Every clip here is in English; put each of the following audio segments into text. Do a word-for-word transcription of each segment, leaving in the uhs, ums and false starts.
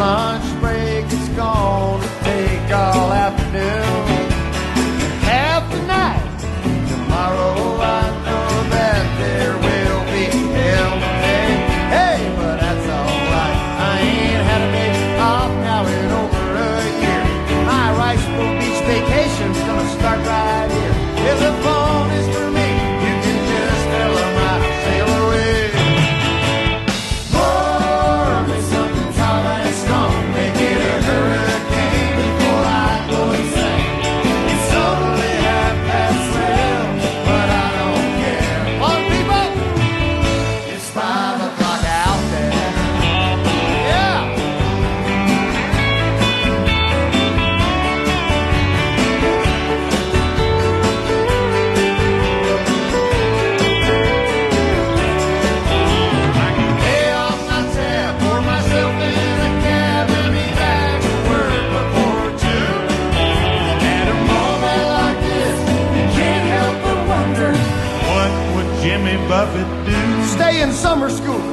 lunch break is gonna take all afternoon, half the night. Tomorrow I know that there will be hell to pay. Hey, but that's alright. I ain't had a day off now in over a year. My Rice Bowl Beach vacation's gonna start right here. If the phone is for me, you can just tell them I sail away. Pour me something tall and strong, make it a hurricane before I go insane. It's only half past twelve, but I don't care. On people, it's five o'clock out there. Yeah. I can pay off my tab, pour myself in a cab, and be back to work before two. At a moment like this, you can't help but wonder, what would Jimmy Buffett do? Stay in summer school.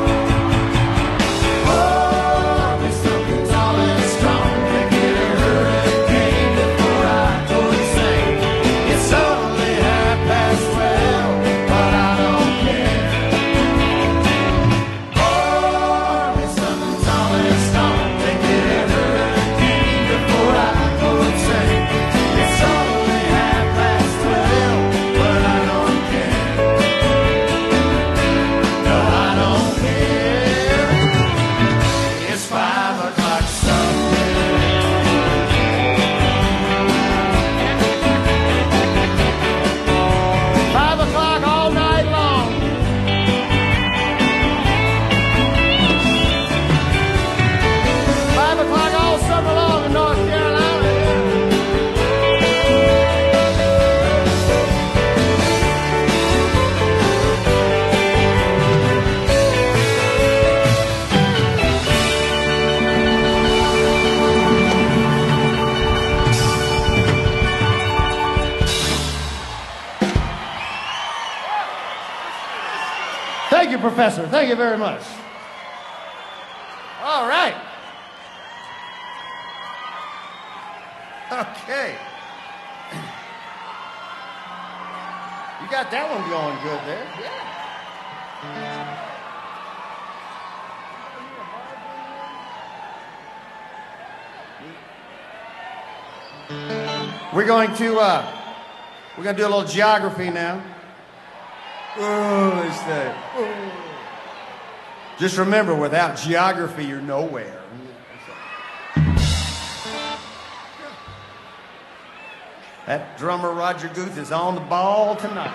Pour me something tall and strong, make it a hurricane before I go insane. It's only half past twelve, but I don't care. Pour me something tall and strong, make it a hurricane before I go insane. It's only half past twelve, but I don't care. No, I don't care. It's five o'clock somewhere. Five o'clock all night long. Five o'clock all summer long in North Carolina. Thank you, Professor. Thank you very much. All right. Okay. You got that one going good there. Yeah. We're going to uh, we're going to do a little geography now. Oh, it's that. Oh. Just remember, without geography, you're nowhere. That drummer Roger Guth is on the ball tonight.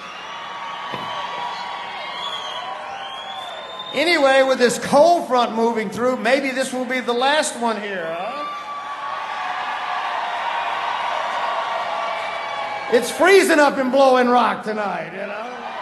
Anyway, with this cold front moving through, maybe this will be the last one here, huh? It's freezing up in Blowing Rock tonight, you know?